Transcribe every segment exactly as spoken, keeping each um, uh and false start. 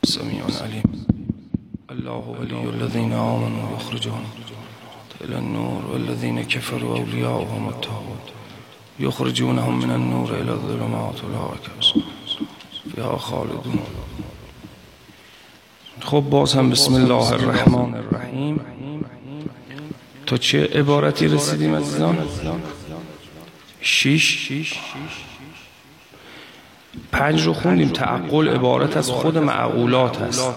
السميع العليم. الله ولي الذين آمنوا يخرجهم إلى النور والذين كفروا أولياؤهم الطاغوت يخرجونهم من النور إلى الظلمات أولئك فيها خالدون. خب باز هم بسم الله الرحمن الرحیم. تا چه عبارتی رسیدیم عزیزان؟ شیش پنج رو خوندیم. تعقل عبارت از خود معقولات است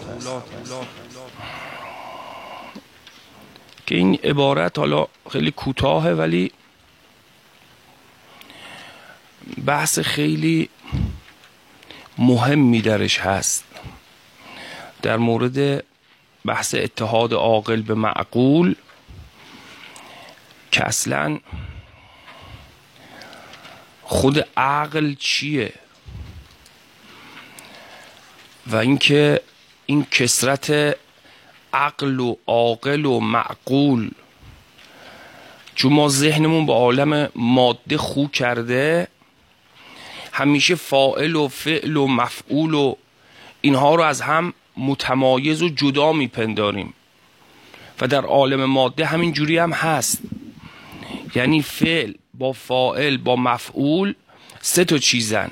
که این عبارت حالا خیلی کوتاهه ولی بحث خیلی مهمی درش هست در مورد بحث اتحاد عاقل به معقول، که اصلا خود عقل چیه و اینکه این کثرت عقل و عاقل و معقول، چون ما ذهنمون با عالم ماده خو کرده، همیشه فاعل و فعل و مفعول و اینها رو از هم متمایز و جدا میپنداریم و در عالم ماده همین جوری هم هست. یعنی فعل با فاعل با مفعول سه تا چیزن.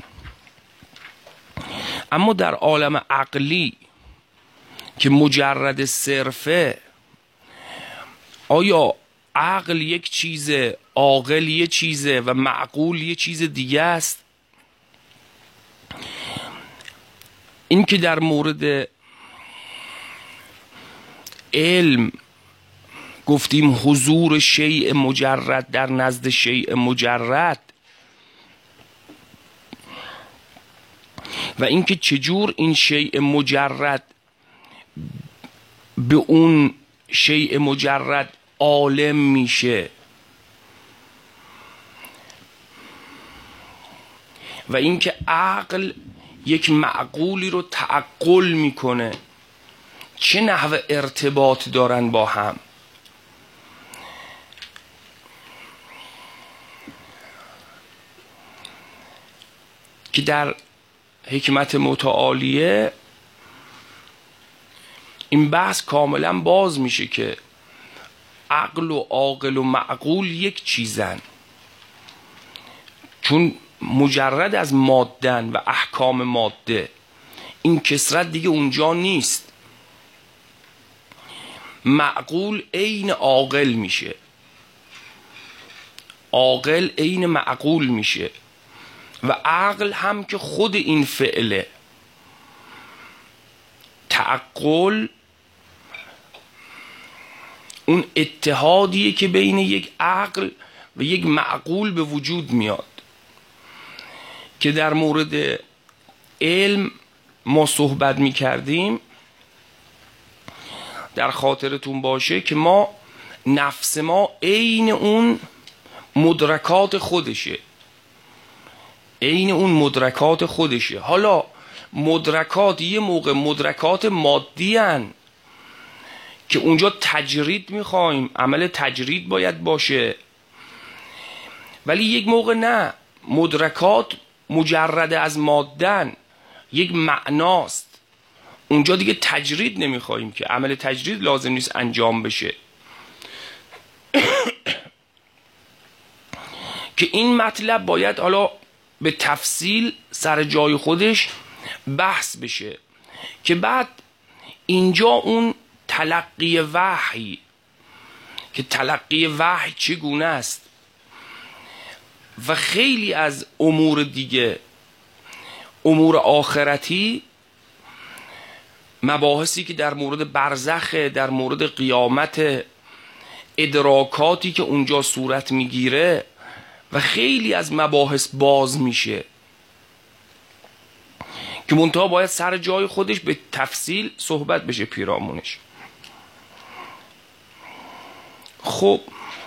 اما در عالم عقلی که مجرد صرفه، آیا عقل یک چیزه، عاقل یک چیزه و معقول یک چیز دیگه است؟ این که در مورد علم گفتیم حضور شیء مجرد در نزد شیء مجرد، و اینکه چجور این شیء مجرد به اون شیء مجرد عالم میشه، و اینکه عقل یک معقولی رو تعقل میکنه، چه نحو ارتباط دارن با هم. که در حکمت متعالیه این بحث کاملا باز میشه که عقل و عاقل و معقول یک چیزن، چون مجرد از مادن و احکام ماده، این کثرت دیگه اونجا نیست. معقول عین عاقل میشه، عاقل عین معقول میشه، و عقل هم که خود این فعله. تعقل اون اتحادیه که بین یک عقل و یک معقول به وجود میاد، که در مورد علم ما صحبت میکردیم. در خاطرتون باشه که ما نفس ما عین اون مدرکات خودشه، عین اون مدرکات خودشه. حالا مدرکات یه موقع مدرکات مادی هن که اونجا تجرید میخوایم، عمل تجرید باید باشه، ولی یک موقع نه، مدرکات مجرد از مادن یک معناست، اونجا دیگه تجرید نمیخوایم که عمل تجرید لازم نیست انجام بشه. که این مطلب باید حالا به تفصیل سر جای خودش بحث بشه، که بعد اینجا اون تلقی وحی، که تلقی وحی چگونه است و خیلی از امور دیگه، امور آخرتی، مباحثی که در مورد برزخ، در مورد قیامت، ادراکاتی که اونجا صورت میگیره و خیلی از مباحث باز میشه، که منتها باید سر جای خودش به تفصیل صحبت بشه پیرامونش. خب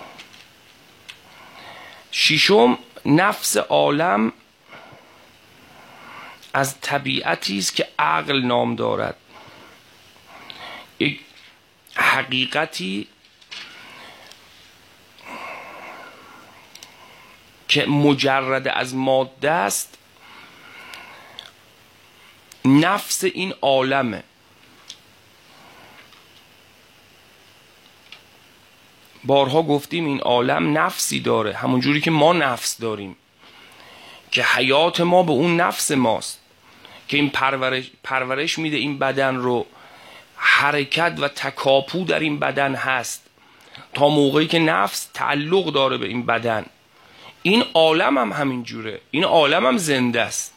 ششم، نفس عالم از طبیعتی است که عقل نام دارد، یک حقیقتی که مجرد از ماده است، نفس این عالمه. بارها گفتیم این عالم نفسی داره، همون جوری که ما نفس داریم، که حیات ما به اون نفس ماست که این پرورش, پرورش میده این بدن رو، حرکت و تکاپو در این بدن هست تا موقعی که نفس تعلق داره به این بدن. این عالم هم همین جوره، این عالم هم زنده است.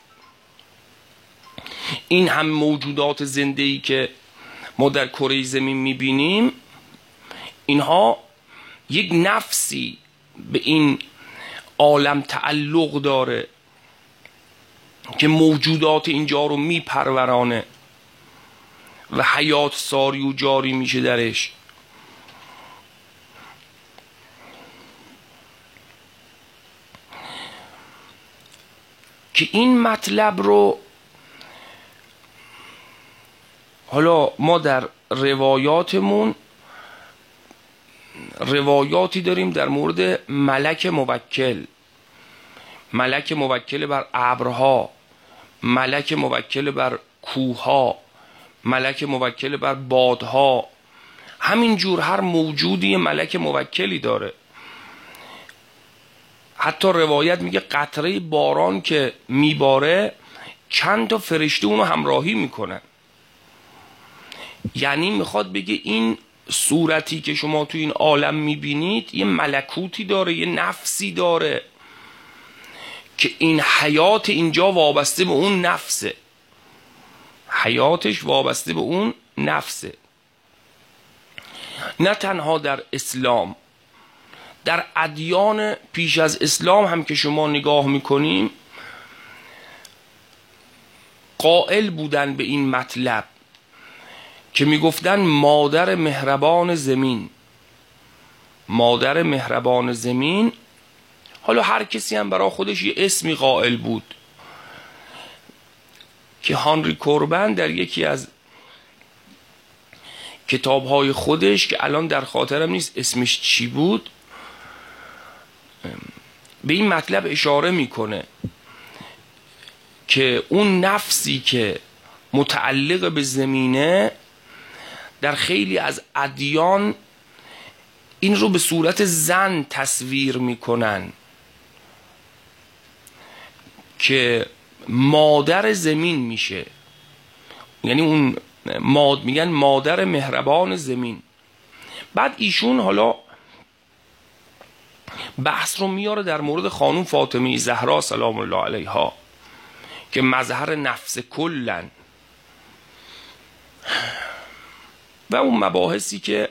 این هم موجودات زنده‌ای که ما در کره زمین میبینیم، اینها یک نفسی به این عالم تعلق داره که موجودات اینجا رو میپرورانه و حیات ساری و جاری میشه درش. که این مطلب رو حالا ما در روایاتمون روایاتی داریم در مورد ملک موکل، ملک موکل بر ابرها، ملک موکل بر کوهها، ملک موکل بر بادها. همینجور هر موجودی ملک موکلی داره. حتی روایت میگه قطره باران که میباره چند تا فرشته اونو همراهی میکنن. یعنی میخواد بگه این صورتی که شما تو این عالم میبینید یه ملکوتی داره، یه نفسی داره که این حیات اینجا وابسته به اون نفسه، حیاتش وابسته به اون نفسه. نه تنها در اسلام، در ادیان پیش از اسلام هم که شما نگاه میکنیم قائل بودن به این مطلب که میگفتن مادر مهربان زمین، مادر مهربان زمین. حالا هر کسی هم برای خودش یه اسمی قائل بود که هانری کوربن در یکی از کتابهای خودش که الان در خاطرم نیست اسمش چی بود، به این مطلب اشاره میکنه که اون نفسی که متعلق به زمینه در خیلی از ادیان این رو به صورت زن تصویر میکنن که مادر زمین میشه. یعنی اون ماد میگن مادر مهربان زمین. بعد ایشون حالا بحث رو میاره در مورد خانم فاطمه زهرا سلام الله علیها که مظهر نفس کلن و اون مباحثی که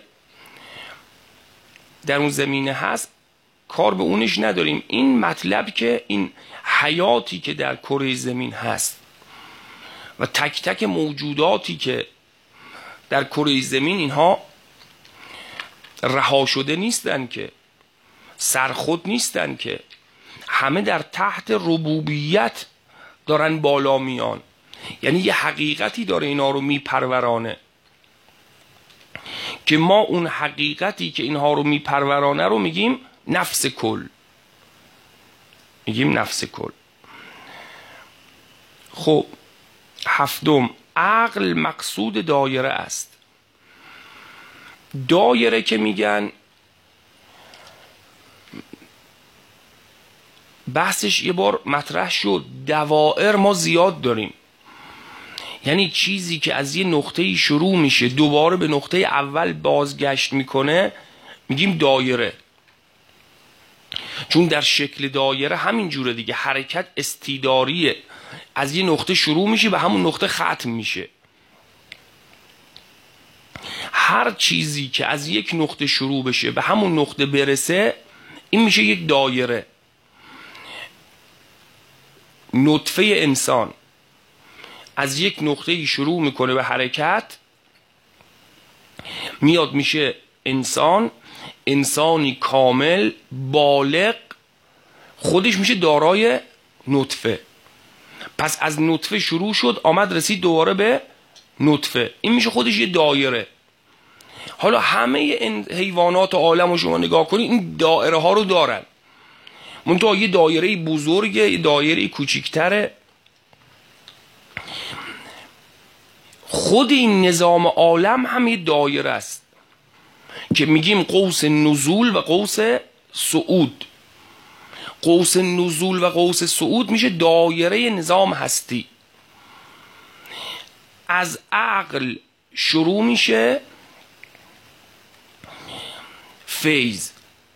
در اون زمینه هست کار به اونش نداریم. این مطلب که این حیاتی که در کره زمین هست و تک تک موجوداتی که در کره زمین، اینها رها شده نیستن که، سرخود نیستن که، همه در تحت ربوبیت دارن بالا میان. یعنی یه حقیقتی داره اینا رو میپرورانه که ما اون حقیقتی که اینها رو میپرورانه رو میگیم نفس کل، میگیم نفس کل. خب هفتم، عقل مقصود دایره است. دایره که میگن بحثش یه بار مطرح شد، دوائر ما زیاد داریم. یعنی چیزی که از یه نقطه شروع میشه دوباره به نقطه اول بازگشت میکنه میگیم دایره. چون در شکل دایره همین جوره دیگه، حرکت استیداریه، از یه نقطه شروع میشه به همون نقطه ختم میشه. هر چیزی که از یک نقطه شروع بشه به همون نقطه برسه این میشه یک دایره. نطفه انسان از یک نقطه شروع میکنه به حرکت، میاد میشه انسان، انسانی کامل بالغ، خودش میشه دارای نطفه. پس از نطفه شروع شد آمد رسید دوباره به نطفه، این میشه خودش یه دایره. حالا همه این حیوانات و عالم رو شما نگاه کنید این دایره ها رو دارن، منتها یه دایره بزرگه یه دایره کوچیکتره. خود این نظام عالم هم یه دایره است. که میگیم قوس نزول و قوس صعود. قوس نزول و قوس صعود میشه دایره نظام هستی. از عقل شروع میشه فیض،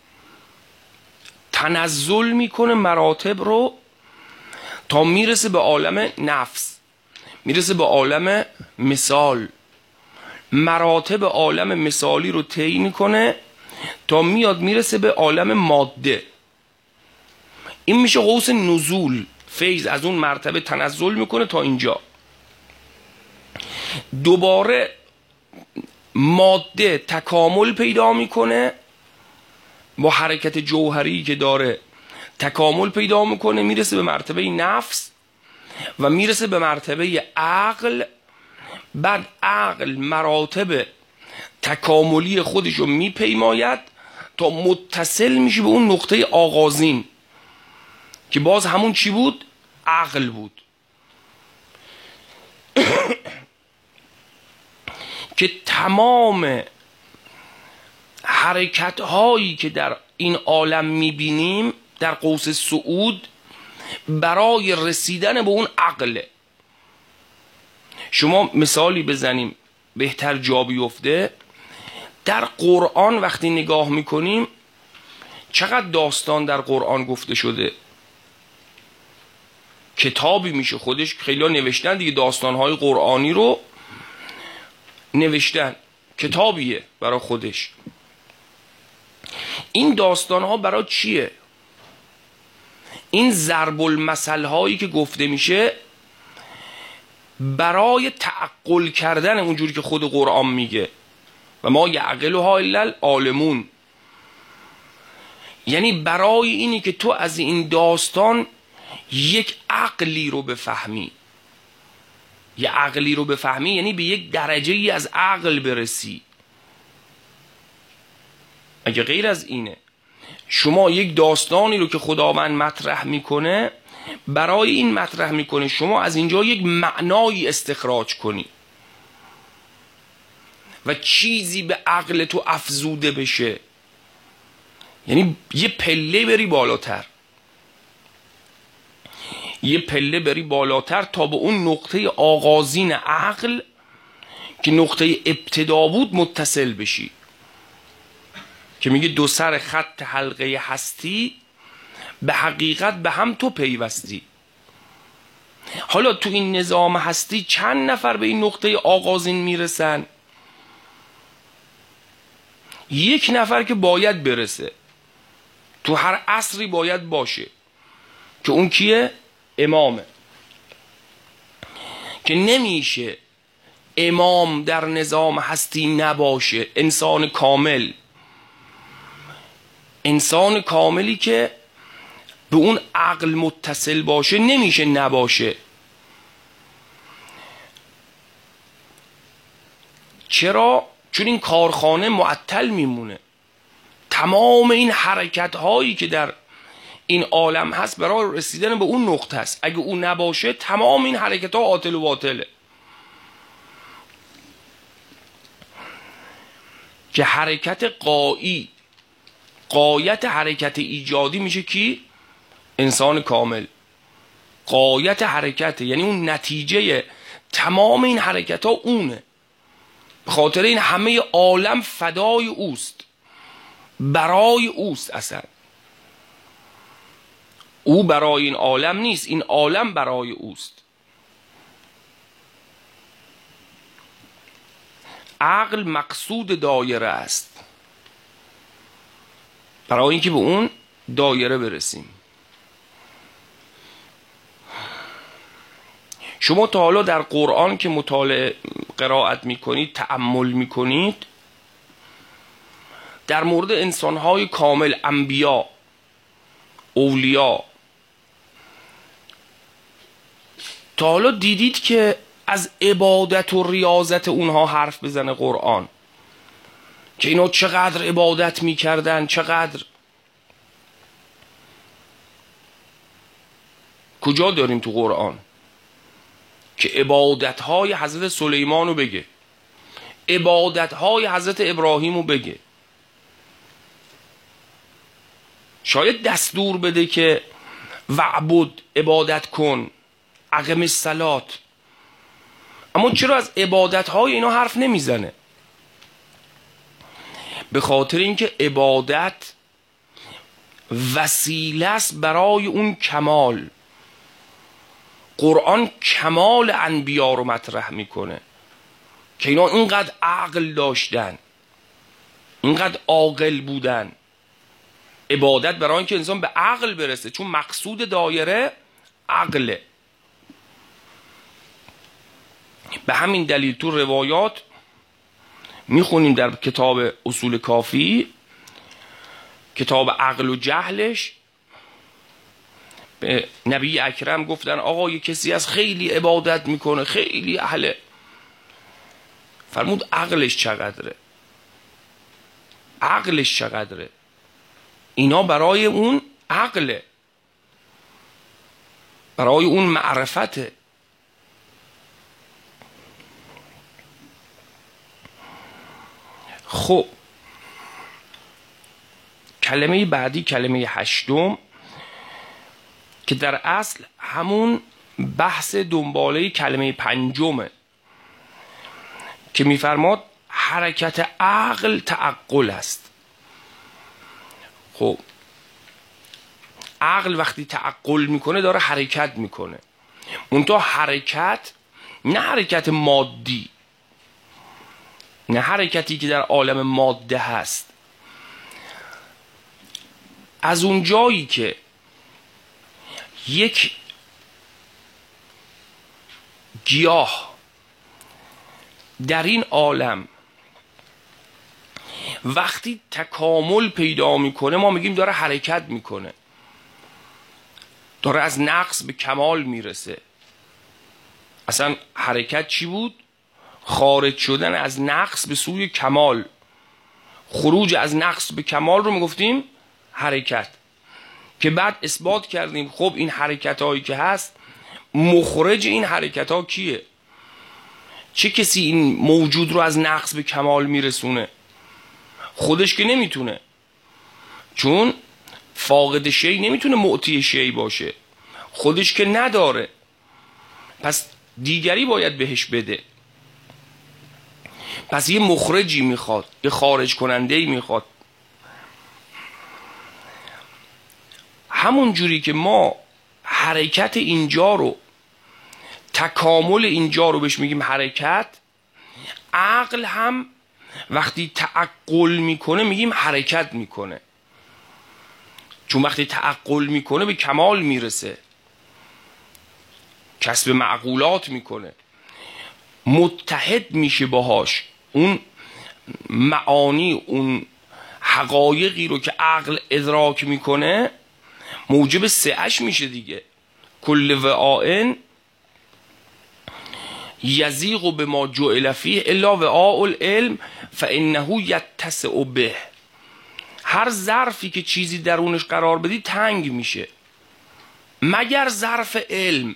تنزل میکنه مراتب رو تا میرسه به عالم نفس، میرسه به عالم مثال، مراتب عالم مثالی رو طی میکنه تا میاد میرسه به عالم ماده. این میشه قوس نزول. فیض از اون مرتبه تنزل میکنه تا اینجا، دوباره ماده تکامل پیدا میکنه با حرکت جوهری که داره، تکامل پیدا میکنه، میرسه به مرتبه نفس و میرسه به مرتبه عقل. بعد عقل مراتب تکاملی خودش رو میپیماید تا متصل میشه به اون نقطه آغازین که باز همون چی بود؟ عقل بود. که تمام حرکت هایی که در این عالم میبینیم در قوس صعود برای رسیدن به اون عقله. شما مثالی بزنیم بهتر جا بیفته. در قرآن وقتی نگاه میکنیم چقدر داستان در قرآن گفته شده، کتابی میشه خودش، خیلی ها نوشتن دیگه، داستانهای قرآنی رو نوشتن، کتابیه برای خودش. این داستانها برای چیه؟ این ضرب المثل هایی که گفته میشه برای تعقل کردن اونجوری که خود قرآن میگه و ما یعقلها الا العالمون. یعنی برای اینی که تو از این داستان یک عقلی رو بفهمی. یه عقلی رو بفهمی یعنی به یک درجه ای از عقل برسی. اگه غیر از اینه شما یک داستانی رو که خداوند مطرح میکنه برای این مطرح میکنه شما از اینجا یک معنایی استخراج کنی و چیزی به عقل تو افزوده بشه، یعنی یه پله بری بالاتر، یه پله بری بالاتر تا به اون نقطه آغازین عقل که نقطه ابتدا بود متصل بشی، که میگه دو سر خط حلقه هستی به حقیقت به هم تو پیوستی. حالا تو این نظام هستی چند نفر به این نقطه آغازین میرسن؟ یک نفر که باید برسه، تو هر عصری باید باشه، که اون کیه؟ امامه. که نمیشه امام در نظام هستی نباشه. انسان کامل، انسان کاملی که به اون عقل متصل باشه نمیشه نباشه. چرا؟ چون این کارخانه معطل میمونه. تمام این حرکت هایی که در این عالم هست برای رسیدن به اون نقطه است. اگه اون نباشه تمام این حرکت ها عاطل و باطله. که حرکت قایی، قایت حرکت ایجادی میشه کی؟ انسان کامل. قایت حرکت یعنی اون نتیجه تمام این حرکت ها اونه. به خاطر این همه عالم فدای اوست، برای اوست. اصلا او برای این عالم نیست، این عالم برای اوست. عقل مقصود دایره است برای اینکه به اون دایره برسیم. شما تا حالا در قرآن که مطالعه قرائت میکنید، تأمل میکنید، در مورد انسانهای کامل، انبیا، اولیا، تا حالا دیدید که از عبادت و ریاضت اونها حرف بزنه قرآن؟ که اینا چقدر عبادت میکردن، چقدر. کجا داریم تو قرآن که عبادتهای حضرت سلیمان رو بگه، عبادتهای حضرت ابراهیم رو بگه؟ شاید دستور بده که وعبد، عبادت کن، اقم الصلات، اما چرا از عبادت های اینا حرف نمیزنه؟ به خاطر اینکه عبادت وسیله است برای اون کمال. قرآن کمال انبیا رو مطرح میکنه که اینا اینقدر عقل داشتن، اینقدر عاقل بودن. عبادت برای اینکه انسان به عقل برسه، چون مقصود دایره عقله. به همین دلیل تو روایات میخونیم در کتاب اصول کافی، کتاب عقل و جهلش، به نبی اکرم گفتن آقا یه کسی از خیلی عبادت میکنه، خیلی اهله، فرمود عقلش چقدره؟ عقلش چقدره؟ اینا برای اون عقله، برای اون معرفته. خب کلمه بعدی، کلمه هشتم، که در اصل همون بحث دنباله کلمه پنجمه که میفرماد حرکت عقل تعقل است. خب عقل وقتی تعقل میکنه داره حرکت میکنه، منتها حرکت نه حرکت مادی، نه حرکتی که در عالم ماده هست. از اون جایی که یک گیاه در این عالم وقتی تکامل پیدا میکنه ما میگیم داره حرکت میکنه، داره از نقص به کمال میرسه. اصلا حرکت چی بود؟ خارج شدن از نقص به سوی کمال. خروج از نقص به کمال رو میگفتیم حرکت، که بعد اثبات کردیم خب این حرکت هایی که هست، مخرج این حرکت ها کیه؟ چه کسی این موجود رو از نقص به کمال میرسونه؟ خودش که نمیتونه، چون فاقد شی نمیتونه معطی شی باشه، خودش که نداره، پس دیگری باید بهش بده. پس یه مخرجی میخواد، یه خارج کنندهی میخواد. همون جوری که ما حرکت اینجا رو، تکامل اینجا رو بهش میگیم حرکت، عقل هم وقتی تعقل میکنه میگیم حرکت میکنه، چون وقتی تعقل میکنه به کمال میرسه، کسب معقولات میکنه، متحد میشه باهاش. اون معانی، اون حقایقی رو که عقل ادراک میکنه موجب سعش میشه دیگه. کل وعاء یزیغ به ما جعل فیه الا وعاء العلم فانه یتسع به. هر ظرفی که چیزی درونش قرار بدی تنگ میشه، مگر ظرف علم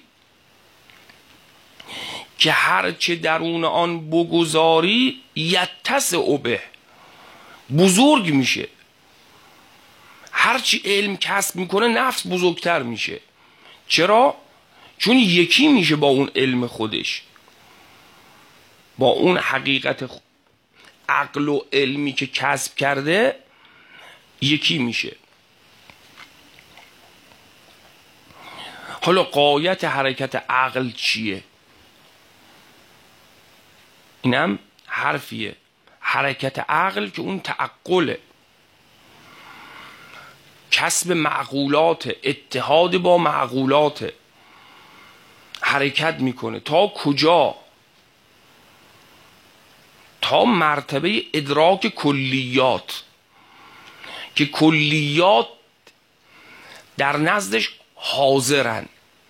که هر چه درون آن بگذاری یتسع به، بزرگ میشه. هر چی علم کسب میکنه نفس بزرگتر میشه. چرا؟ چون یکی میشه با اون علم خودش، با اون حقیقت عقل و علمی که کسب کرده یکی میشه. حالا غایت حرکت عقل چیه؟ اینم حرفیه. حرکت عقل که اون تعقله، کسب معقولات، اتحاد با معقولات، حرکت میکنه تا کجا؟ تا مرتبه ادراک کلیات، که کلیات در نزدش حاضرن.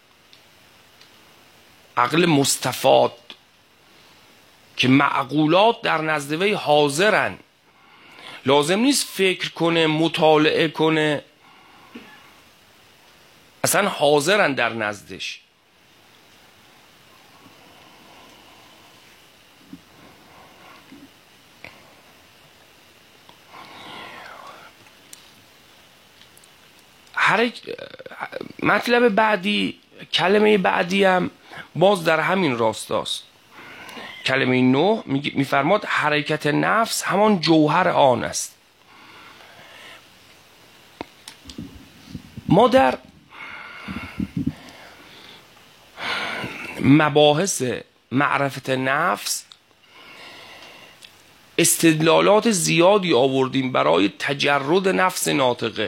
عقل مستفاد که معقولات در نزد وی حاضرن، لازم نیست فکر کنه، مطالعه کنه، اصلا حاضرن در نزدش. هر مطلب بعدی، کلمه بعدی هم باز در همین راستاست. کلمه نه میفرماد حرکت نفس همان جوهر آن است. ما در مباحث معرفت نفس استدلالات زیادی آوردیم برای تجرد نفس ناطقه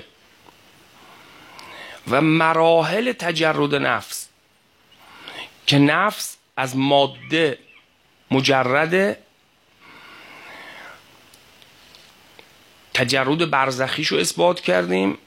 و مراحل تجرد نفس، که نفس از ماده مجرد، تجرد برزخیشو اثبات کردیم.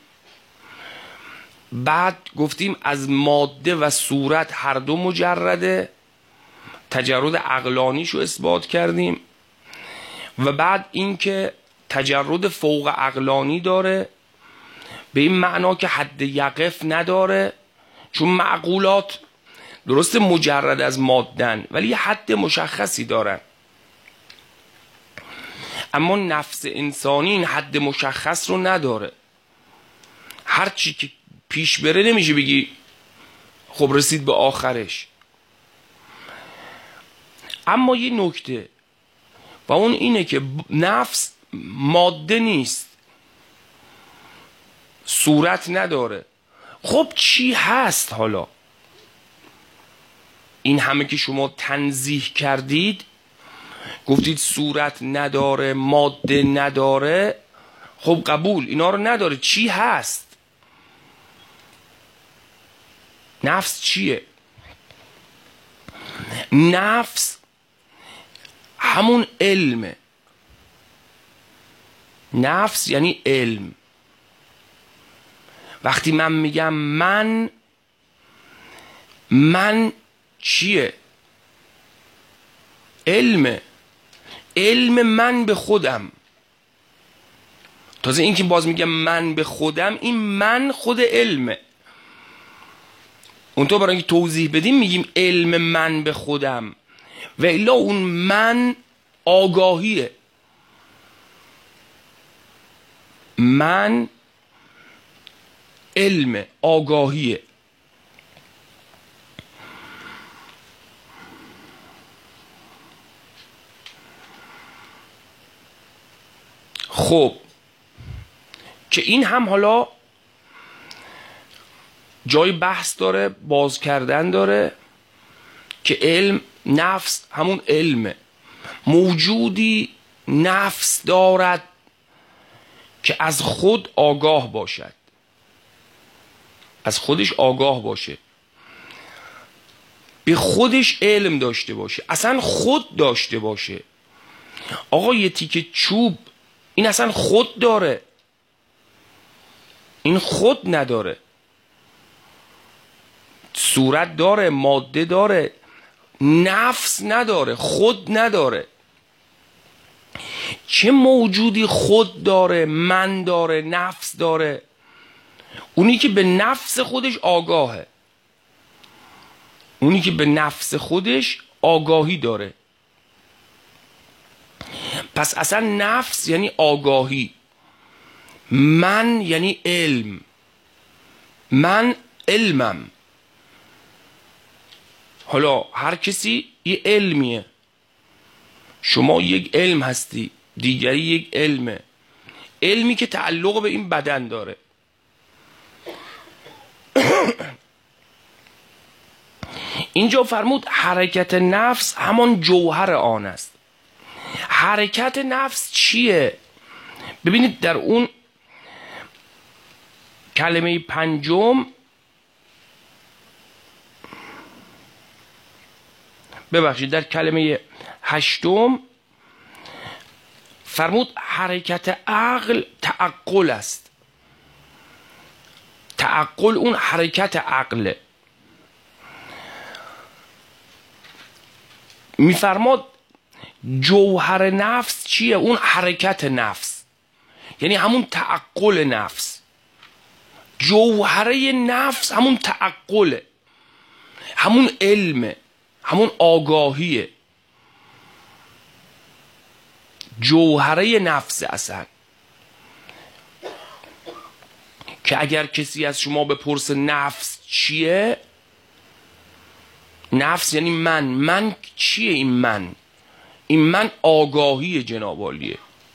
بعد گفتیم از ماده و صورت هر دو مجرده، تجرد عقلانیشو اثبات کردیم. و بعد اینکه تجرد فوق عقلانی داره، به این معنا که حد یقف نداره، چون معقولات درست مجرد از مادن ولی یه حد مشخصی دارن، اما نفس انسانی این حد مشخص رو نداره. هر چی که پیش بره نمیشه بگی خب رسید به آخرش. اما یه نکته و اون اینه که نفس ماده نیست، صورت نداره. خب چی هست حالا؟ این همه که شما تنزیه کردید، گفتید صورت نداره، ماده نداره، خب قبول، اینا رو نداره. چی هست؟ نفس چیه؟ نفس همون علمه. نفس یعنی علم. وقتی من میگم من، من چیه؟ علمه. علم من به خودم. تازه این که باز میگم من به خودم، این من خود علمه. اون تو برای اینکه توضیح بدیم میگیم علم من به خودم، و الا اون من آگاهیه. من علم آگاهیه. خب که این هم حالا جای بحث داره، باز کردن داره، که علم، نفس همون علمه. موجودی نفس دارد که از خود آگاه باشد، از خودش آگاه باشه، به خودش علم داشته باشه، اصلا خود داشته باشه. آقا یه تیکه چوب این اصلا خود داره، این خود نداره. صورت داره، ماده داره، نفس نداره، خود نداره. چه موجودی خود داره، من داره، نفس داره؟ اونی که به نفس خودش آگاهه، اونی که به نفس خودش آگاهی داره. پس اصلا نفس یعنی آگاهی، من یعنی علم، من علمم. حالا هر کسی یه علمیه، شما یک علم هستی، دیگری یک علمه، علمی که تعلق به این بدن داره. اینجا فرمود حرکت نفس همان جوهر آن است. حرکت نفس چیه؟ ببینید در اون کلمه پنجم، ببخشید در کلمه هشتم فرمود حرکت عقل تعقل است. تعقل اون حرکت عقله. میفرماد جوهر نفس چیه؟ اون حرکت نفس، یعنی همون تعقل نفس. جوهره نفس همون تعقله، همون علمه، همون آگاهیه. جوهره نفس اصلا که اگر کسی از شما بپرسه نفس چیه، نفس یعنی من، من چیه این من؟ این من آگاهی جناب عالیه،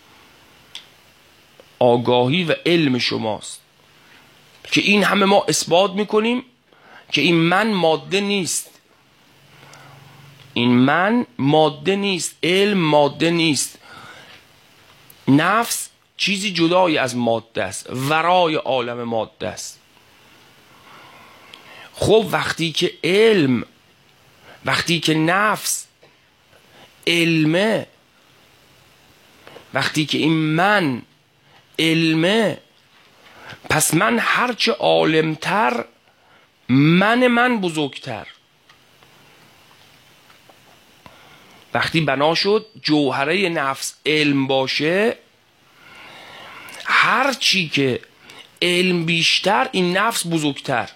آگاهی و علم شماست که این همه ما اثبات میکنیم که این من ماده نیست، این من ماده نیست، علم ماده نیست، نفس چیزی جدای از ماده است، ورای عالم ماده است. خب وقتی که علم، وقتی که نفس علمه، وقتی که این من علمه، پس من هرچه عالمتر، من من بزرگتر. وقتی بنا شد جوهره نفس علم باشه، هر چی که علم بیشتر این نفس بزرگتر.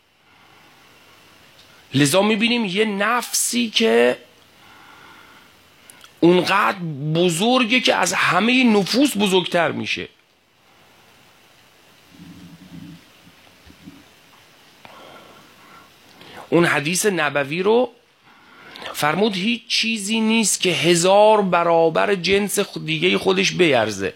لذا میبینیم یه نفسی که اونقدر بزرگه که از همه نفوس بزرگتر میشه. اون حدیث نبوی رو فرمود هیچ چیزی نیست که هزار برابر جنس دیگه خودش بیرزه.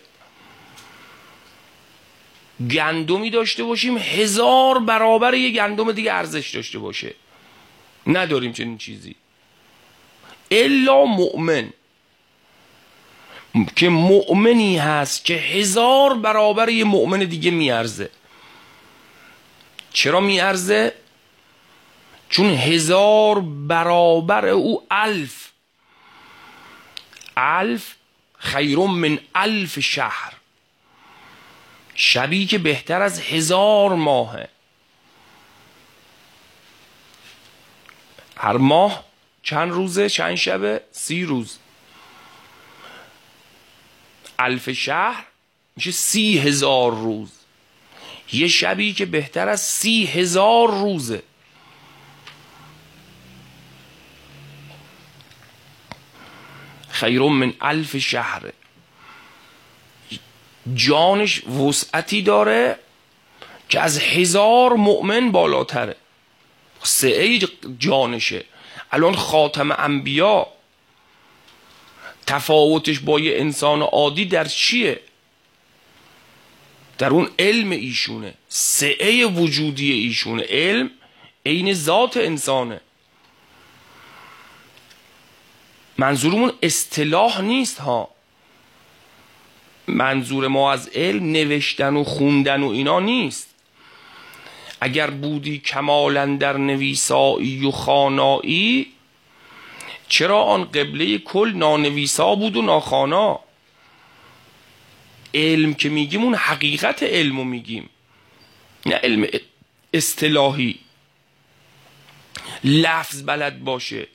گندمی داشته باشیم هزار برابر یه گندم دیگه ارزش داشته باشه، نداریم چنین چیزی الا مؤمن، که مؤمنی هست که هزار برابر یه مؤمن دیگه میارزه. چرا میارزه؟ چون هزار برابر او الف، الف خیر من الف شهر، شبی که بهتر از هزار ماهه. هر ماه چند روزه؟ چند شبه؟ سی روز. الف شهر میشه سی هزار روز. یه شبی که بهتر از سی هزار روزه. خیر من الف شهر. جانش وسعتی داره که از هزار مؤمن بالاتره، سعه جانشه. الان خاتم انبیا تفاوتش با یه انسان عادی در چیه؟ در اون علم ایشونه، سعه وجودی ایشونه. علم عین ذات انسانه. منظورمون اصطلاح نیست ها، منظور ما از علم نوشتن و خوندن و اینا نیست. اگر بودی کمالا در نویسایی و خانایی، چرا آن قبله کل نانویسا بود و ناخوانا؟ علم که میگیم اون حقیقت علمو میگیم، نه علم اصطلاحی لفظ بلد باشه.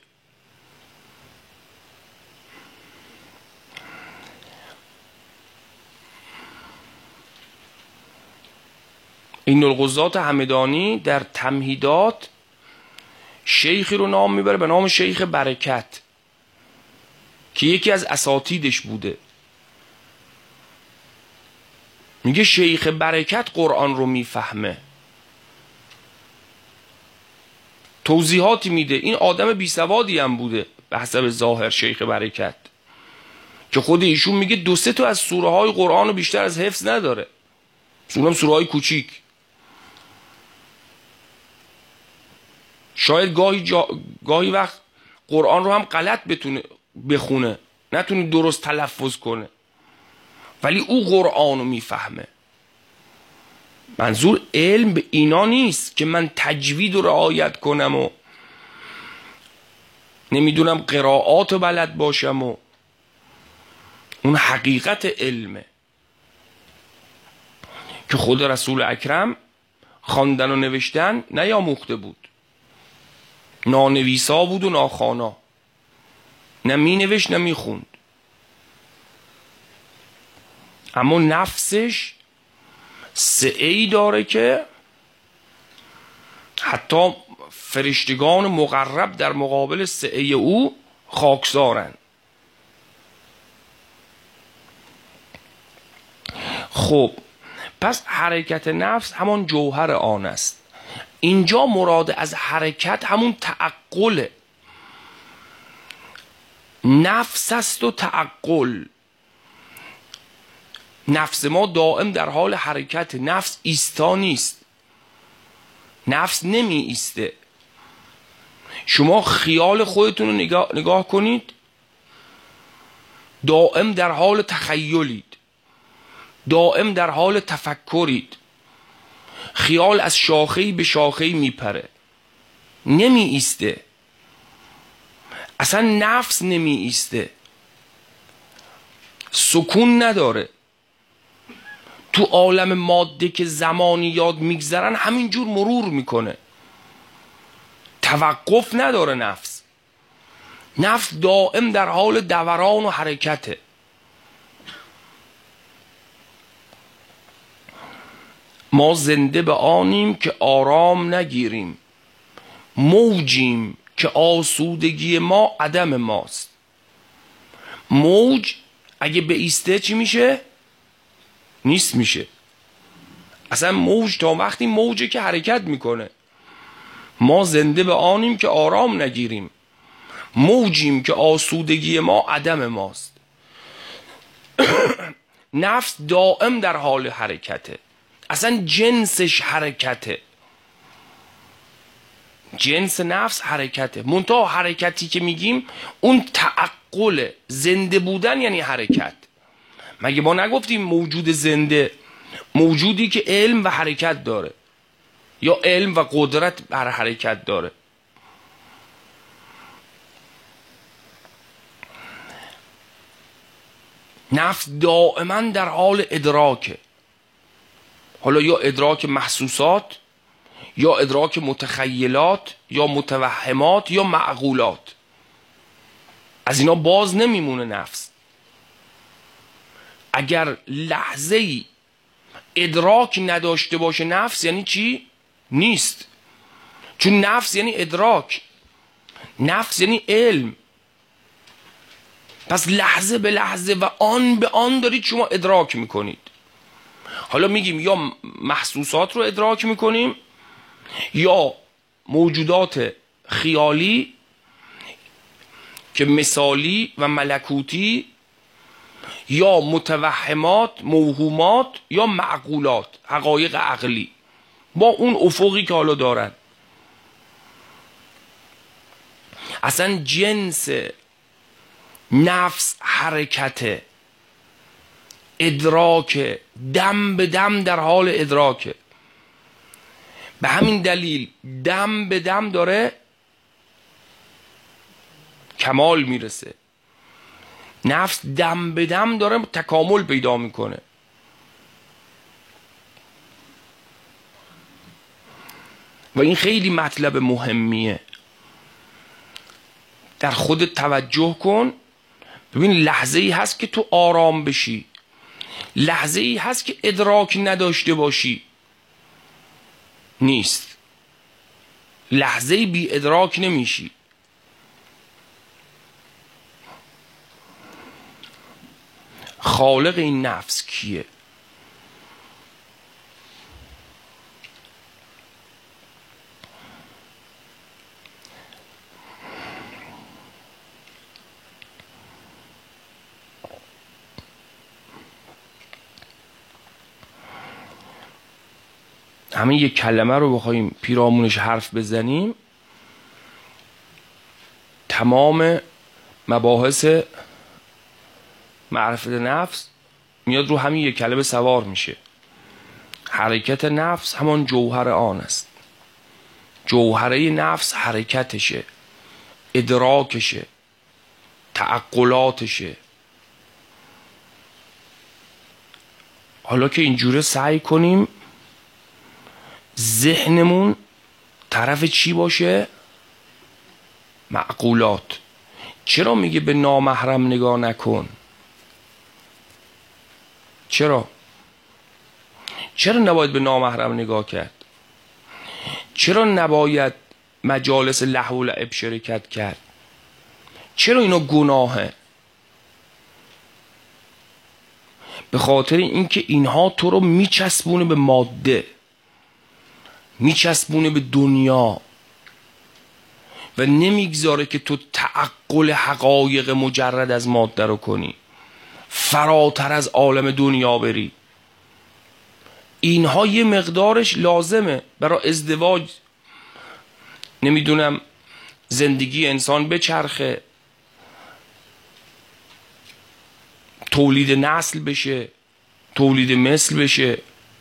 این القضات همدانی در تمهیدات شیخی رو نام میبره به نام شیخ برکت که یکی از اساتیدش بوده. میگه شیخ برکت قرآن رو میفهمه، توضیحاتی میده. این آدم بی سوادی هم بوده به حسب ظاهر شیخ برکت، که خود ایشون میگه دو سه تا از سوره های قرآن رو بیشتر از حفظ نداره، اونم سوره های کوچیک. شاید گاهی, جا... گاهی وقت قرآن رو هم غلط بتونه بخونه، نتونه درست تلفظ کنه، ولی او قرآن رو میفهمه. منظور علم به اینا نیست که من تجوید رو رعایت کنم و نمیدونم قرائات رو بلد باشم و اون حقیقت علمه که خود رسول اکرم خواندن و نوشتن نیاموخته بود، نانویسا بود و ناخوانا، نه می نوشت نه می خوند، اما نفسش سعی داره که حتی فرشتگان مقرب در مقابل سعی او خاکسارن. خب پس حرکت نفس همان جوهر آن است. اینجا مراد از حرکت همون تعقله، نفس است و تعقل. نفس ما دائم در حال حرکت، نفس ایستا نیست، نفس نمی ایسته. شما خیال خودتون رو نگاه, نگاه کنید، دائم در حال تخیلید، دائم در حال تفکرید. خیال از شاخه‌ای به شاخه‌ای میپره، نمی ایسته. اصلا نفس نمی ایسته، سکون نداره. تو عالم ماده که زمانی یاد میگذرن همینجور مرور میکنه، توقف نداره. نفس نفس دائم در حال دوران و حرکته. ما زنده به آنیم که آرام نگیریم، موجیم که آسودگی ما عدم ماست. موج اگه به ایسته چی میشه؟ نیست میشه. اصلا موج تا وقتی موجه که حرکت میکنه. ما زنده به آنیم که آرام نگیریم، موجیم که آسودگی ما عدم ماست. نفس دائم در حال حرکته، اصلا جنسش حرکته، جنس نفس حرکته. منتها حرکتی که میگیم اون تعقل، زنده بودن یعنی حرکت. مگه ما نگفتیم موجود زنده موجودی که علم و حرکت داره، یا علم و قدرت بر حرکت داره؟ نفس دائما در حال ادراکه. حالا یا ادراک محسوسات، یا ادراک متخیلات، یا متوهمات، یا معقولات. از اینا باز نمیمونه نفس. اگر لحظه ای ادراک نداشته باشه نفس، یعنی چی؟ نیست. چون نفس یعنی ادراک، نفس یعنی علم. پس لحظه به لحظه و آن به آن دارید شما ادراک میکنید. حالا میگیم یا محسوسات رو ادراک میکنیم، یا موجودات خیالی که مثالی و ملکوتی، یا متوهمات، موهومات، یا معقولات، حقایق عقلی با اون افقی که حالا دارن. اصلا جنس نفس حرکته، ادراک، دم به دم در حال ادراکه. به همین دلیل دم به دم داره کمال میرسه. نفس دم به دم داره تکامل پیدا میکنه. و این خیلی مطلب مهمیه. در خودت توجه کن، ببین لحظه ای هست که تو آرام بشی، لحظه ای هست که ادراک نداشته باشی. نیست. لحظه ای بی ادراک نمیشی. خالق این نفس کیه؟ همین یک کلمه رو بخوایم پیرامونش حرف بزنیم، تمام مباحث معرفت نفس میاد رو همین یک کلمه سوار میشه. حرکت نفس همان جوهر آن است. جوهره نفس حرکتشه، ادراکشه، تعقلاتشه. حالا که اینجوره سعی کنیم ذهنمون طرف چی باشه؟ معقولات. چرا میگه به نامحرم نگاه نکن؟ چرا؟ چرا نباید به نامحرم نگاه کرد؟ چرا نباید مجالس لهو و لعب شرکت کرد؟ چرا اینا گناهه؟ به خاطر اینکه اینها تو رو میچسبونه به ماده، میچسبونه به دنیا و نمیگذاره که تو تعقل حقایق مجرد از ماده رو کنی، فراتر از عالم دنیا بری. اینها یه مقدارش لازمه برای ازدواج، نمیدونم زندگی انسان بچرخه، تولید نسل بشه، تولید مثل بشه،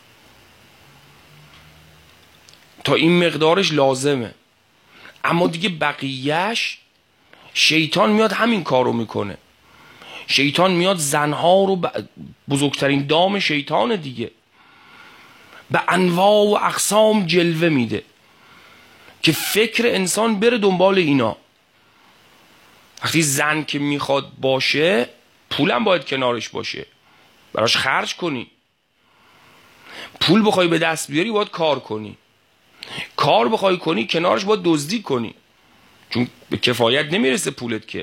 تا این مقدارش لازمه. اما دیگه بقیهش شیطان میاد همین کارو میکنه. شیطان میاد زنها رو ب... بزرگترین دام شیطان دیگه به انواع و اقسام جلوه میده که فکر انسان بره دنبال اینا. وقتی زن که میخواد باشه، پولم باید کنارش باشه، براش خرج کنی. پول بخوای به دست بیاری باید کار کنی، کار بخوای کنی کنارش باید دزدی کنی، چون به کفایت نمیرسه پولت که.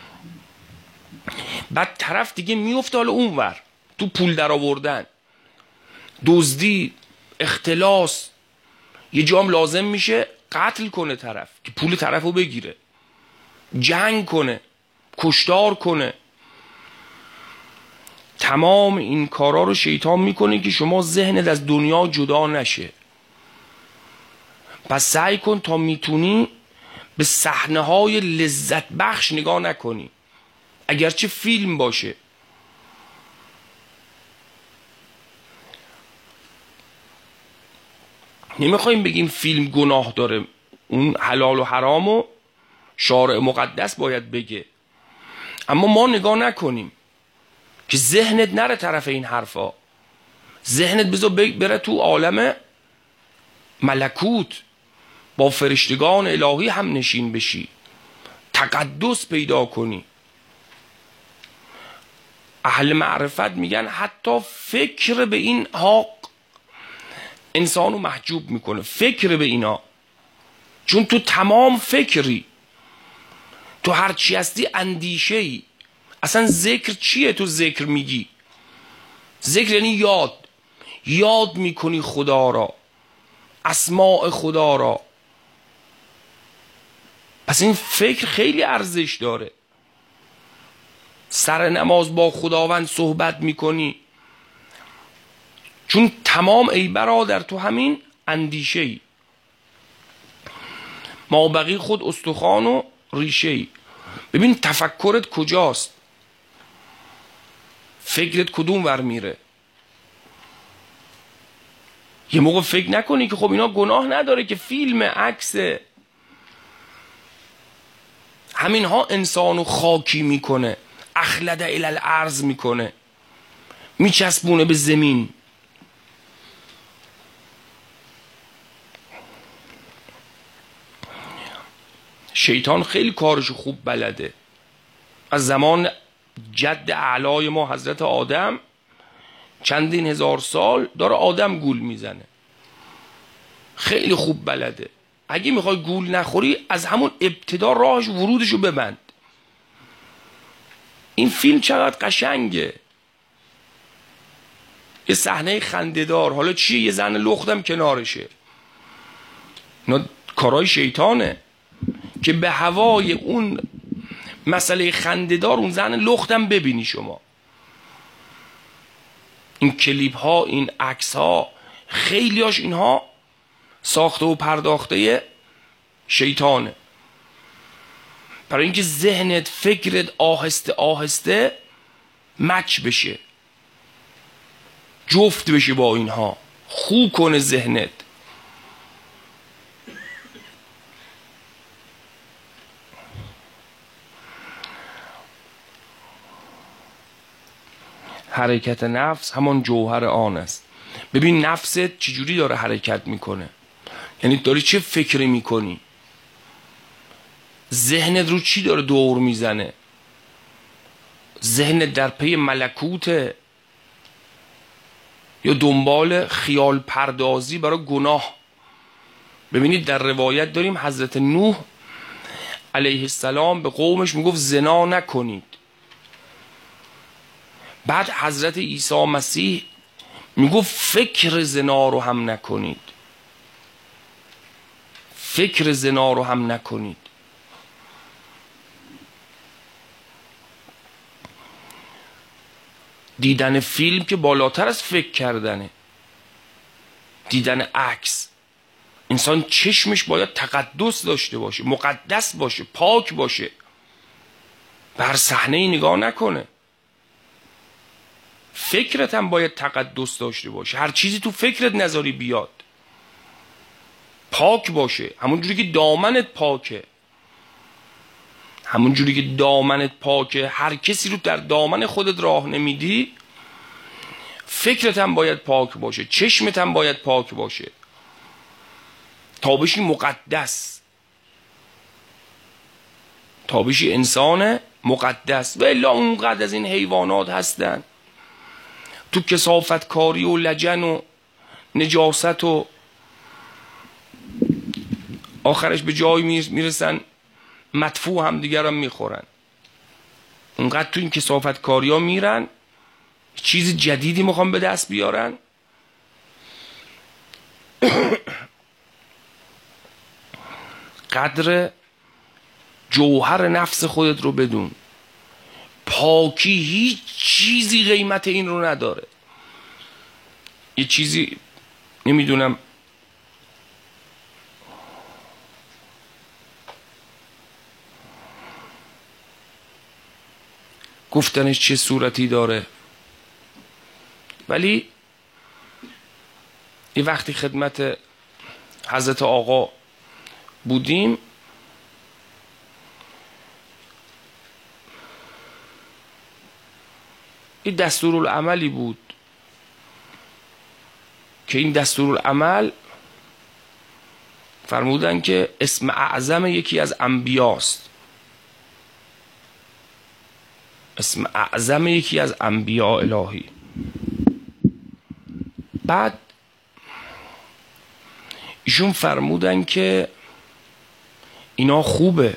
بعد طرف دیگه میفته حالا اونور تو پول در آوردن، دزدی، اختلاس، یه جام لازم میشه قتل کنه طرف که پول طرفو بگیره، جنگ کنه، کشتار کنه. تمام این کارا رو شیطان میکنه که شما ذهنت از دنیا جدا نشه. پس سعی کن تا میتونی به صحنه های لذت بخش نگاه نکنی، اگرچه فیلم باشه. نمیخوایم بگیم فیلم گناه داره، اون حلال و حرامو شارع مقدس باید بگه، اما ما نگاه نکنیم که ذهنت نره طرف این حرفا. ذهنت بذار بره تو عالم ملکوت، با فرشتگان الهی هم نشین بشی، تقدس پیدا کنی. اهل معرفت میگن حتی فکر به این حق انسانو محجوب میکنه، فکر به اینا. چون تو تمام فکری، تو هرچی هستی اندیشه ای. اصلا ذکر چیه؟ تو ذکر میگی، ذکر یعنی یاد، یاد میکنی خدا را، اسماء خدا را. پس این فکر خیلی ارزش داره. سر نماز با خداوند صحبت میکنی، چون تمام ای برادر تو همین اندیشه ای. ما بقی خود استخوان و ریشه ای. ببین تفکرت کجاست، فکرت کدوم ور میره. یه موقع فکر نکنی که خب اینا گناه نداره که فیلم، عکس، همین ها انسانو خاکی میکنه، اخلد الی الارض میکنه، میچسبونه به زمین. شیطان خیلی کارشو خوب بلده. از زمان جد اعلای ما حضرت آدم چندین هزار سال داره آدم گول میزنه، خیلی خوب بلده. اگه میخوای گول نخوری از همون ابتدا راهش ورودشو ببند. این فیلم چقدر قشنگه، یه صحنه خنده‌دار، حالا چیه؟ یه زن لختم کنارشه. اینا کارهای شیطانه که به هوای اون مسئله خنده‌دار اون زن لختم ببینی شما. این کلیپ ها، این عکس ها، خیلی هاش اینها ساخته و پرداخته شیطانه، برای اینکه ذهنت، فکرت آهسته آهسته مچ بشه، جفت بشه با اینها، خو کنه ذهنت. حرکت نفس همان جوهر آن است. ببین نفست چجوری داره حرکت میکنه، یعنی داری چه فکری میکنی، ذهنت رو چی داره دور میزنه، ذهنت در پی ملکوته یا دنبال خیال پردازی برای گناه. ببینید در روایت داریم حضرت نوح علیه السلام به قومش میگفت زنا نکنید. بعد حضرت عیسی مسیح میگفت فکر زنا رو هم نکنید، فکر زنا رو هم نکنید. دیدن فیلم که بالاتر از فکر کردنه، دیدن عکس. انسان چشمش باید تقدس داشته باشه، مقدس باشه، پاک باشه، بر صحنه نگاه نکنه. فکرت هم باید تقدس داشته باشه، هر چیزی تو فکرت نذاری بیاد، پاک باشه. همون جوری که دامنت پاکه، همون جوری که دامنت پاکه، هر کسی رو در دامن خودت راه نمیدی، فکرت هم باید پاک باشه، چشمت هم باید پاک باشه تا بشی مقدس، تا بشی انسان مقدس. و الا اونقدر از این حیوانات هستن تو کثافت کاری و لجن و نجاست و آخرش به جایی میرسن مدفوع هم دیگر هم میخورن. اونقدر تو این کثافت کاری ها میرن، چیز جدیدی میخوان به دست بیارن. قدر جوهر نفس خودت رو بدون. پاکی هیچ چیزی قیمت این رو نداره. یه چیزی نمیدونم گفتنش چه صورتی داره، ولی یه وقتی خدمت حضرت آقا بودیم، این دستورالعملی بود که این دستورالعمل فرمودن که اسم اعظم یکی از انبیاست، اسم اعظم یکی از انبیاء الهی. بعد ایشون فرمودن که اینا خوبه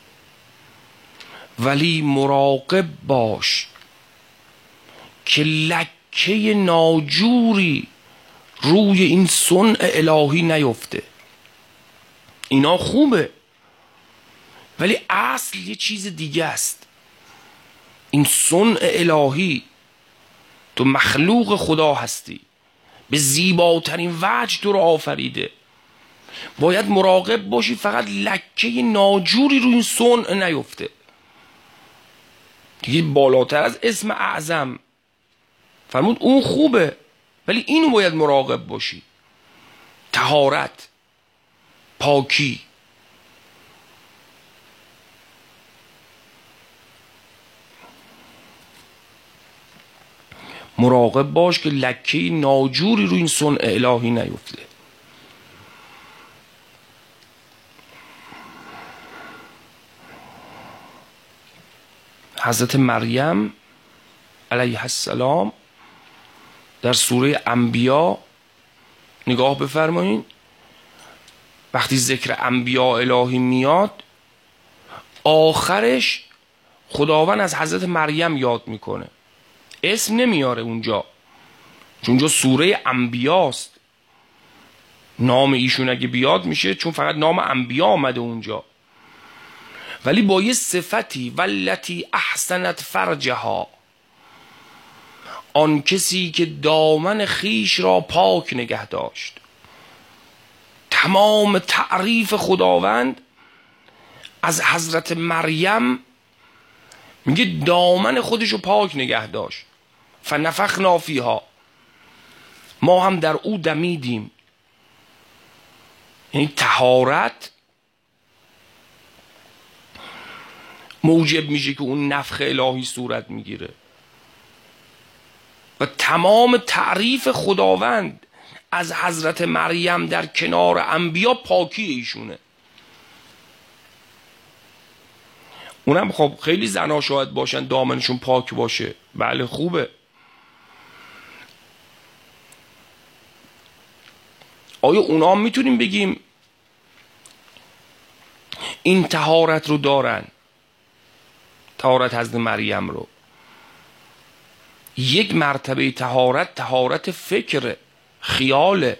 ولی مراقب باش که لکه ناجوری روی این صنع الهی نیفته. اینا خوبه ولی اصل یه چیز دیگه است. این صنع الهی، تو مخلوق خدا هستی، به زیباترین وجه تو رو آفریده، باید مراقب باشی فقط لکه ناجوری روی این صنع نیفته. دیگه بالاتر از اسم اعظم فرمود اون خوبه ولی اینو باید مراقب باشی. طهارت، پاکی. مراقب باش که لکه ناجوری روی این صنع الهی نیفته. حضرت مریم علیه السلام در سوره انبیا نگاه بفرمایید، وقتی ذکر انبیا الهی میاد آخرش خداوند از حضرت مریم یاد میکنه، اسم نمیاره اونجا چون اونجا سوره انبیاست. نام ایشون اگه بیاد میشه چون فقط نام انبیا آمده اونجا، ولی با یه صفتی والتی احسنت فرجها، آن کسی که دامن خیش را پاک نگه داشت. تمام تعریف خداوند از حضرت مریم میگه دامن خودش رو پاک نگه داشت. فنفخنا فیها، ما هم در او دمیدیم. یعنی طهارت موجب میشه که اون نفخ الهی صورت میگیره و تمام تعریف خداوند از حضرت مریم در کنار انبیا پاکی ایشونه. اونم خب خیلی زنا شاید باشن دامنشون پاک باشه، بله خوبه. آیا اونا هم میتونیم بگیم این طهارت رو دارن؟ طهارت حضرت مریم رو یک مرتبه طهارت طهارت فکر، خیاله،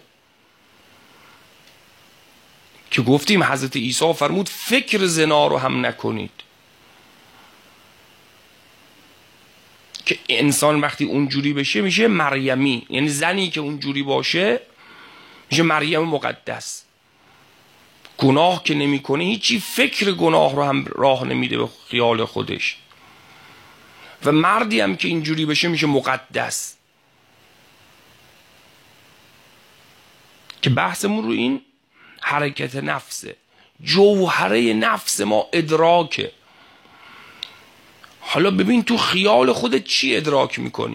که گفتیم حضرت عیسی فرمود فکر زنا رو هم نکنید. که انسان وقتی اونجوری بشه میشه مریمی، یعنی زنی که اونجوری باشه میشه مریم مقدس. گناه که نمیکنه هیچی، فکر گناه رو هم راه نمیده به خیال خودش. و مردی هم که اینجوری بشه میشه مقدس. که بحثمون رو این حرکت نفسه. جوهره نفس ما ادراکه. حالا ببین تو خیال خودت چی ادراک میکنی،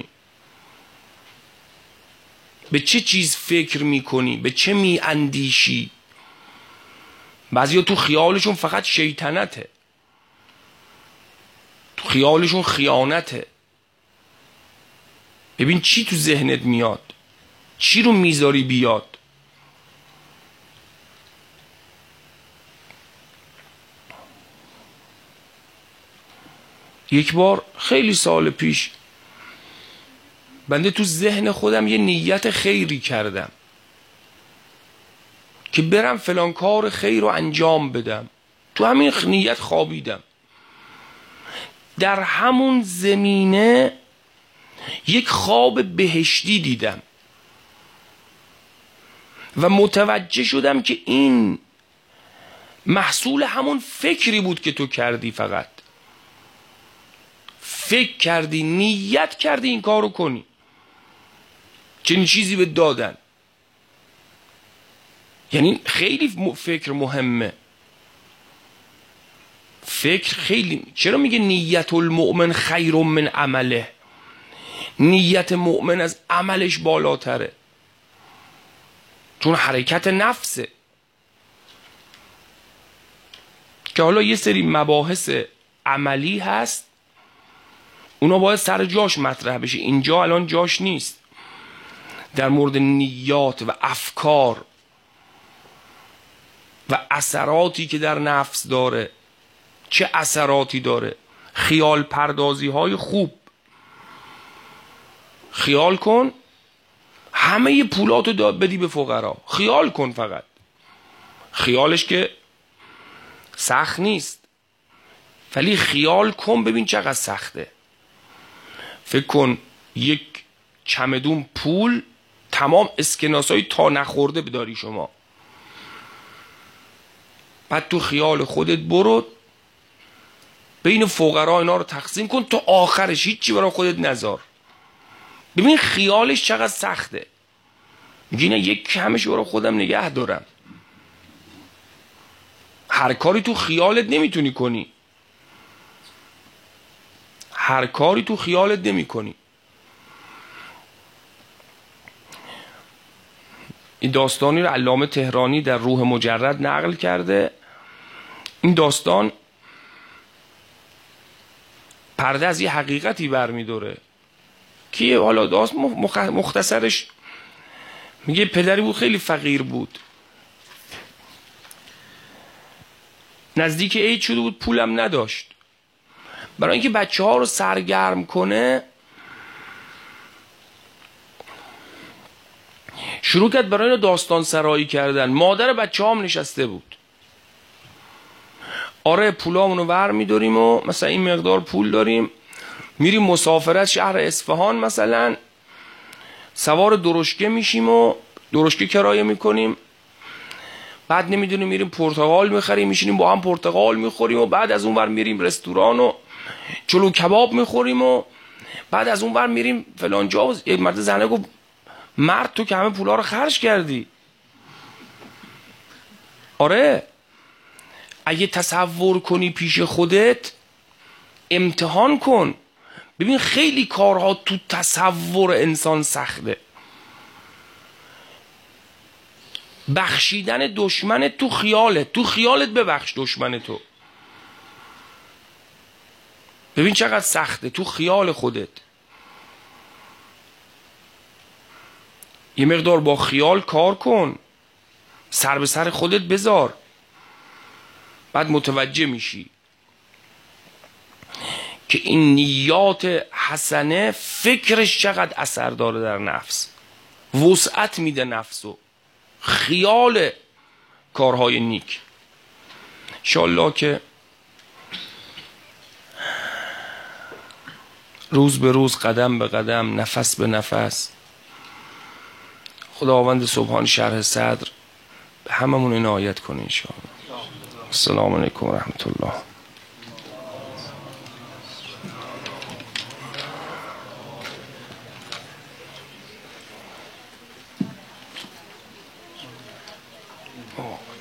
به چه چیز فکر میکنی، به چه میاندیشی. بعضیا تو خیالشون فقط شیطنته، تو خیالشون خیانته. ببین چی تو ذهنت میاد، چی رو میذاری بیاد. یک بار خیلی سال پیش بنده تو ذهن خودم یه نیت خیری کردم که برم فلان کار خیر رو انجام بدم. تو همین نیت خوابیدم. در همون زمینه یک خواب بهشتی دیدم و متوجه شدم که این محصول همون فکری بود که تو کردی. فقط فکر کردی، نیت کردی این کارو کنی، چنین چیزی به دادن. یعنی خیلی فکر مهمه. فکر خیلی. چرا میگه نیت المؤمن خیر من عمله؟ نیت مؤمن از عملش بالاتره، چون حرکت نفسه. که حالا یه سری مباحث عملی هست، اونا باید سر جاش مطرح بشه، اینجا الان جاش نیست. در مورد نیات و افکار و اثراتی که در نفس داره، چه اثراتی داره. خیال پردازی های خوب. خیال کن همه پولاتو بدی به فقرا، خیال کن. فقط خیالش که سخت نیست، ولی خیال کن ببین چقدر سخته. فکر کن یک چمدون پول تمام اسکناسای تا نخورده بداری شما، بعد تو خیال خودت برو بین فقرا اینا رو تقسیم کن، تا آخرش هیچی برای خودت نذار. ببین خیالش چقدر سخته. میگی نه یک کمش برای خودم نگه دارم. هر کاری تو خیالت نمیتونی کنی، هر کاری تو خیالت نمی کنی. این داستانی رو علامه تهرانی در روح مجرد نقل کرده. این داستان پرده از یه حقیقتی برمی داره که حالا داست مختصرش میگه پدری بود خیلی فقیر بود، نزدیک عید شده بود، پولم نداشت. برای اینکه بچه ها رو سرگرم کنه شروع کرد برای اینا داستان سرایی کردن. مادر بچه ها هم نشسته بود. آره پولامونو ور میداریم و مثلا این مقدار پول داریم، میریم مسافرت شهر اصفهان مثلا، سوار درشکه میشیم و درشکه کرایه میکنیم، بعد نمیدونیم میریم پرتقال میخریم، میشینیم با هم پرتقال میخوریم و بعد از اون ور میریم رستوران و چلو کباب میخوریم و بعد از اون ور میریم فلان جا. یک مرد زنه گفت مرد تو که همه پولا رو خرج کردی. آره اگه تصور کنی پیش خودت، امتحان کن ببین خیلی کارها تو تصور انسان سخته. بخشیدن دشمنت تو خیالت، تو خیالت ببخش دشمن تو. ببین چقدر سخته تو خیال خودت. یه مقدار با خیال کار کن، سر به سر خودت بذار، بعد متوجه میشی که این نیات حسنه فکرش چقدر اثر داره در نفس، وسعت میده نفس و خیال کارهای نیک. انشالله که روز به روز، قدم به قدم، نفس به نفس، خداوند سبحان شرح صدر به هممون عنایت کنه انشاءالله. السلام علیکم و رحمت الله. Oh.